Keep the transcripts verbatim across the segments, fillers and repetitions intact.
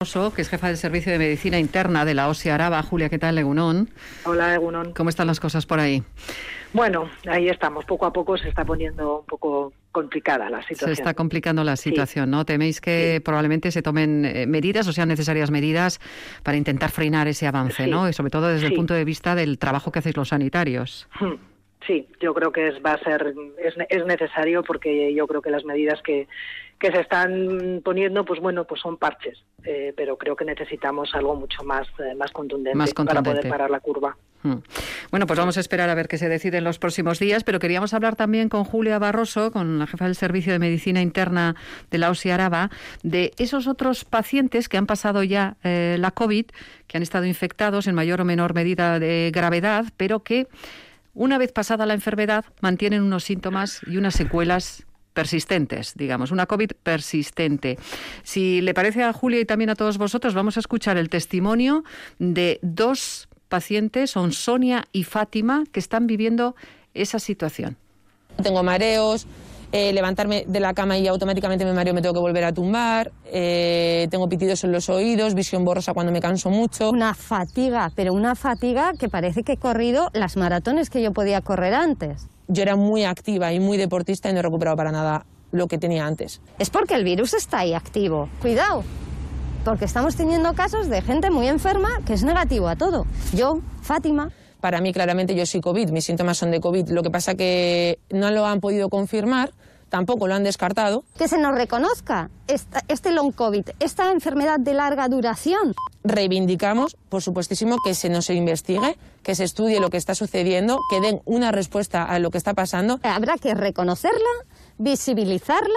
Que es jefa del Servicio de Medicina Interna de la O S I Araba. Julia, ¿qué tal, Egunon? Hola, Egunon. ¿Cómo están las cosas por ahí? Bueno, ahí estamos. Poco a poco se está poniendo un poco complicada la situación. Se está complicando la situación, sí. ¿No? ¿Teméis que sí. probablemente se tomen eh, medidas o sean necesarias medidas para intentar frenar ese avance, sí. ¿no? Y sobre todo desde sí. el punto de vista del trabajo que hacéis los sanitarios. Hmm. Sí, yo creo que es, va a ser es, es necesario porque yo creo que las medidas que, que se están poniendo, pues bueno, pues son parches, eh, pero creo que necesitamos algo mucho más eh, más, contundente más contundente para poder parar la curva. Hmm. Bueno, pues vamos a esperar a ver qué se decide en los próximos días, pero queríamos hablar también con Julia Barroso, con la jefa del Servicio de Medicina Interna de la O S I Araba, de esos otros pacientes que han pasado ya eh, la COVID, que han estado infectados en mayor o menor medida de gravedad, pero que una vez pasada la enfermedad mantienen unos síntomas y unas secuelas persistentes, digamos, una COVID persistente. Si le parece a Julia y también a todos vosotros, vamos a escuchar el testimonio de dos pacientes, son Sonia y Fátima, que están viviendo esa situación. Tengo mareos, eh, levantarme de la cama y automáticamente me mareo, me tengo que volver a tumbar, eh, tengo pitidos en los oídos, visión borrosa cuando me canso mucho. Una fatiga, pero una fatiga que parece que he corrido las maratones que yo podía correr antes. Yo era muy activa y muy deportista y no he recuperado para nada lo que tenía antes. Es porque el virus está ahí activo. Cuidado, porque estamos teniendo casos de gente muy enferma que es negativo a todo. Yo, Fátima... Para mí, claramente, yo soy COVID, mis síntomas son de COVID. Lo que pasa que no lo han podido confirmar, tampoco lo han descartado. Que se nos reconozca esta, este long COVID, esta enfermedad de larga duración. Reivindicamos, por supuestísimo, que se nos investigue, que se estudie lo que está sucediendo, que den una respuesta a lo que está pasando. Habrá que reconocerla, visibilizarla,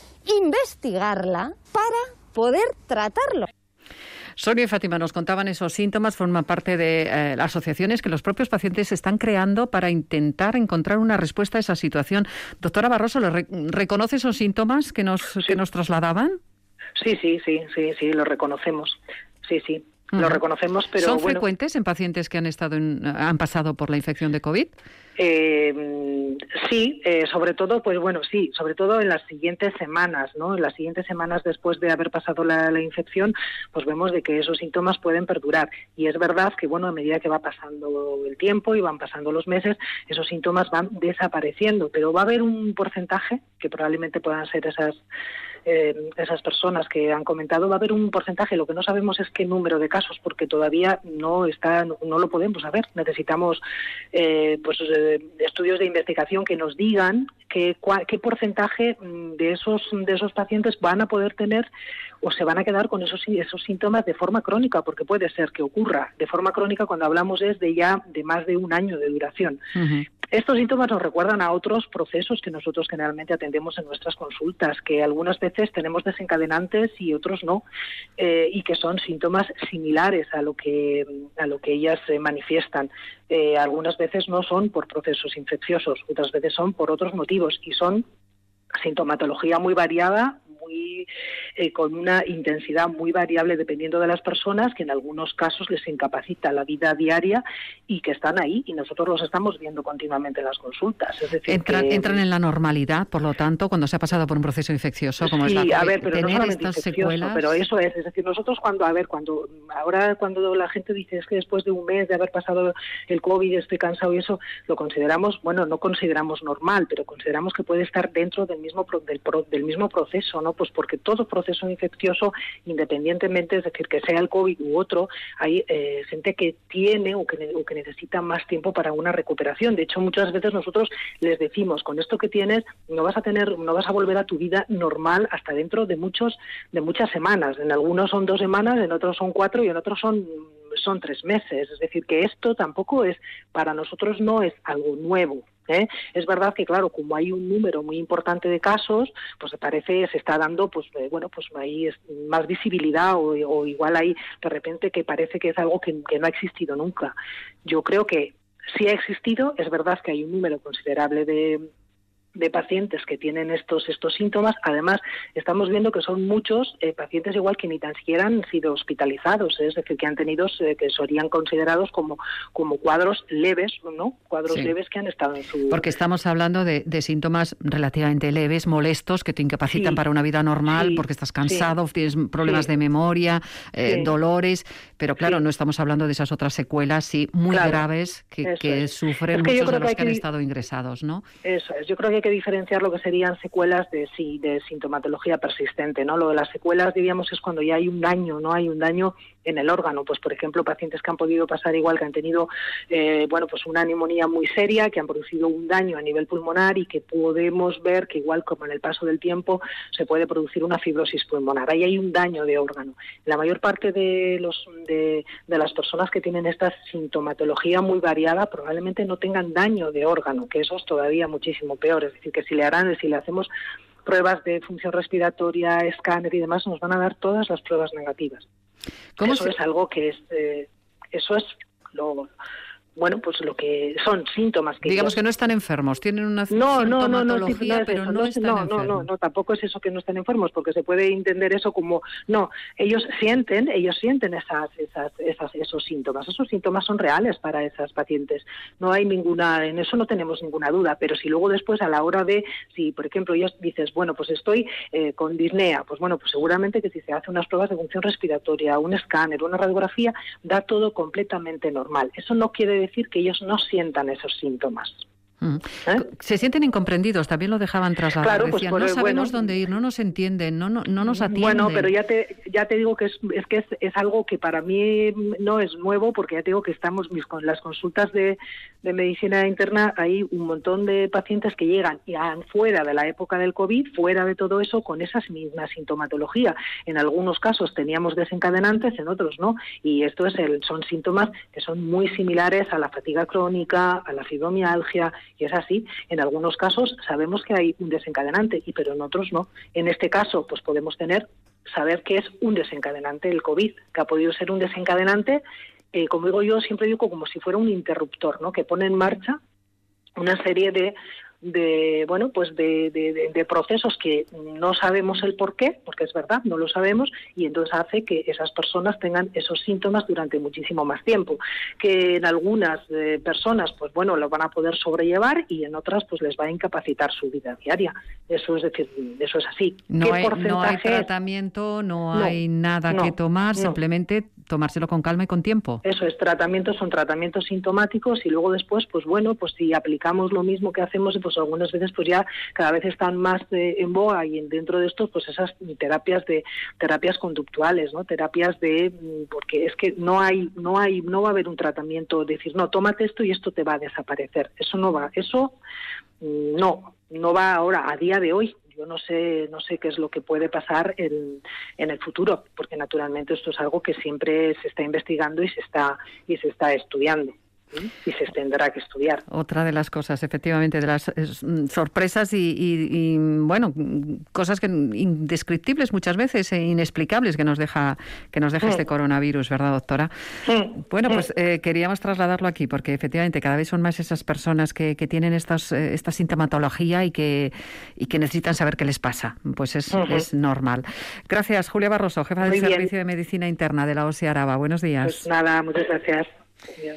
investigarla para poder tratarlo. Sonia y Fátima nos contaban esos síntomas, forman parte de eh, asociaciones que los propios pacientes están creando para intentar encontrar una respuesta a esa situación. Doctora Barroso, ¿lo re- ¿reconoce esos síntomas que nos, sí. que nos trasladaban? Sí, sí, sí, sí, sí, lo reconocemos. Sí, sí, uh-huh. lo reconocemos, pero ¿Son bueno, frecuentes en pacientes que han estado en, han pasado por la infección de COVID? Eh, sí, eh, sobre todo, pues bueno, sí, sobre todo en las siguientes semanas, ¿no? En las siguientes semanas después de haber pasado la, la infección, pues vemos de que esos síntomas pueden perdurar. Y es verdad que, bueno, a medida que va pasando el tiempo y van pasando los meses, esos síntomas van desapareciendo. Pero va a haber un porcentaje, que probablemente puedan ser esas eh, esas personas que han comentado, va a haber un porcentaje. Lo que no sabemos es qué número de casos, porque todavía no está, no, no lo podemos saber. Necesitamos, eh, pues, eh, estudios de investigación que nos digan qué, qué porcentaje de esos de esos pacientes van a poder tener o se van a quedar con esos esos síntomas de forma crónica, porque puede ser que ocurra de forma crónica cuando hablamos es de ya de más de un año de duración. Uh-huh. Estos síntomas nos recuerdan a otros procesos que nosotros generalmente atendemos en nuestras consultas, que algunas veces tenemos desencadenantes y otros no, eh, y que son síntomas similares a lo que a lo que ellas eh, manifiestan. Eh, algunas veces no son por procesos infecciosos, otras veces son por otros motivos y son sintomatología muy variada, muy eh, con una intensidad muy variable dependiendo de las personas, que en algunos casos les incapacita la vida diaria y que están ahí y nosotros los estamos viendo continuamente en las consultas. Es decir, entran, que, entran en la normalidad, por lo tanto, cuando se ha pasado por un proceso infeccioso como sí, es la COVID, a ver, pero no solamente estas infeccioso, secuelas... pero eso es, es decir, nosotros cuando, a ver, cuando ahora cuando la gente dice es que después de un mes de haber pasado el COVID estoy cansado y eso, lo consideramos, bueno, no consideramos normal, pero consideramos que puede estar dentro del mismo del, del mismo proceso, ¿no? Pues porque todo proceso infeccioso, independientemente, es decir, que sea el COVID u otro, hay eh, gente que tiene o que, o que necesita más tiempo para una recuperación. De hecho, muchas veces nosotros les decimos, con esto que tienes, no vas a tener, no vas a volver a tu vida normal hasta dentro de muchos, de muchas semanas. En algunos son dos semanas, en otros son cuatro y en otros son son tres meses. Es decir, que esto tampoco es, para nosotros no es algo nuevo. ¿Eh? Es verdad que, claro, como hay un número muy importante de casos, pues se parece, se está dando, pues eh, bueno, pues ahí es más visibilidad o, o igual hay de repente que parece que es algo que, que no ha existido nunca. Yo creo que sí ha existido, es verdad que hay un número considerable de de pacientes que tienen estos estos síntomas. Además, estamos viendo que son muchos eh, pacientes igual que ni tan siquiera han sido hospitalizados, ¿eh? Es decir, que han tenido, eh, que serían considerados como, como cuadros leves, ¿no? Cuadros sí. leves que han estado en su... Porque estamos hablando de, de síntomas relativamente leves, molestos, que te incapacitan sí. para una vida normal, sí. porque estás cansado, sí. tienes problemas sí. de memoria, eh, sí. dolores, pero claro, sí. no estamos hablando de esas otras secuelas, sí, muy claro. graves que, que es. sufren es que muchos de los que, que han que... estado ingresados, ¿no? Eso es, yo creo que hay que diferenciar lo que serían secuelas de sí, de sintomatología persistente, ¿no? Lo de las secuelas, diríamos, es cuando ya hay un daño, ¿no? Hay un daño en el órgano, pues por ejemplo, pacientes que han podido pasar igual, que han tenido, eh, bueno, pues una neumonía muy seria, que han producido un daño a nivel pulmonar y que podemos ver que igual como en el paso del tiempo se puede producir una fibrosis pulmonar. Ahí hay un daño de órgano. La mayor parte de los de, de las personas que tienen esta sintomatología muy variada probablemente no tengan daño de órgano, que eso es todavía muchísimo peor. Es decir, que si le harán, si le hacemos pruebas de función respiratoria, escáner y demás, nos van a dar todas las pruebas negativas. ¿Cómo eso se... es algo que es, eh, eso es lo... Bueno, pues lo que son síntomas que digamos ellos... que no están enfermos, tienen una no, sintomatología, no, no, no, no, pero no, no están no, enfermos. No, no, no, tampoco es eso que no están enfermos, porque se puede entender eso como no, ellos sienten, ellos sienten esas, esas, esas, esos síntomas, esos síntomas son reales para esas pacientes. No hay ninguna, en eso no tenemos ninguna duda, pero si luego después a la hora de, si por ejemplo ellos dices, bueno, pues estoy eh, con disnea, pues bueno, pues seguramente que si se hace unas pruebas de función respiratoria, un escáner, una radiografía, da todo completamente normal. Eso no quiere decir que ellos no sientan esos síntomas. ¿Eh? Se sienten incomprendidos, también lo dejaban trasladar. Claro, Decían, pues no por, sabemos bueno, dónde ir, no nos entienden, no, no, no nos atienden. Bueno, pero ya te ya te digo que es, es que es, es algo que para mí no es nuevo, porque ya te digo que estamos mis, con las consultas de, de medicina interna, hay un montón de pacientes que llegan ya fuera de la época del COVID, fuera de todo eso, con esa misma sintomatología. En algunos casos teníamos desencadenantes, en otros no, y esto es el, son síntomas que son muy similares a la fatiga crónica, a la fibromialgia, y es así. En algunos casos sabemos que hay un desencadenante, y pero en otros no. En este caso, pues podemos tener, saber que es un desencadenante el COVID, que ha podido ser un desencadenante, eh, como digo yo, siempre digo como si fuera un interruptor, ¿no? Que pone en marcha una serie de de bueno pues de, de, de, de procesos que no sabemos el por qué, porque es verdad, no lo sabemos, y entonces hace que esas personas tengan esos síntomas durante muchísimo más tiempo, que en algunas eh, personas pues bueno lo van a poder sobrellevar y en otras pues les va a incapacitar su vida diaria. Eso es decir, eso es así. No, hay, no hay tratamiento, no, no hay nada no, que tomar, no. Simplemente tomárselo con calma y con tiempo. Eso es, tratamientos son tratamientos sintomáticos y luego después pues bueno, pues si aplicamos lo mismo que hacemos, pues algunas veces pues ya cada vez están más eh, en boga, y dentro de esto pues esas terapias de terapias conductuales, ¿no? Terapias de porque es que no hay no hay no va a haber un tratamiento, decir, no, tómate esto y esto te va a desaparecer. Eso no va, eso no, no va ahora a día de hoy. Yo no sé, no sé qué es lo que puede pasar en, en el futuro, porque naturalmente esto es algo que siempre se está investigando y se está y se está estudiando. Y se tendrá que estudiar. Otra de las cosas, efectivamente, de las es, sorpresas y, y, y, bueno, cosas que indescriptibles muchas veces e inexplicables que nos deja que nos deja sí. este coronavirus, ¿verdad, doctora? Sí. Bueno, pues eh, queríamos trasladarlo aquí porque efectivamente cada vez son más esas personas que, que tienen estas, eh, esta sintomatología y que y que necesitan saber qué les pasa. Pues es, uh-huh. es normal. Gracias, Julia Barroso, jefa del Muy Servicio bien. de Medicina Interna de la O S I Araba. Buenos días. Pues nada, muchas gracias. Adiós.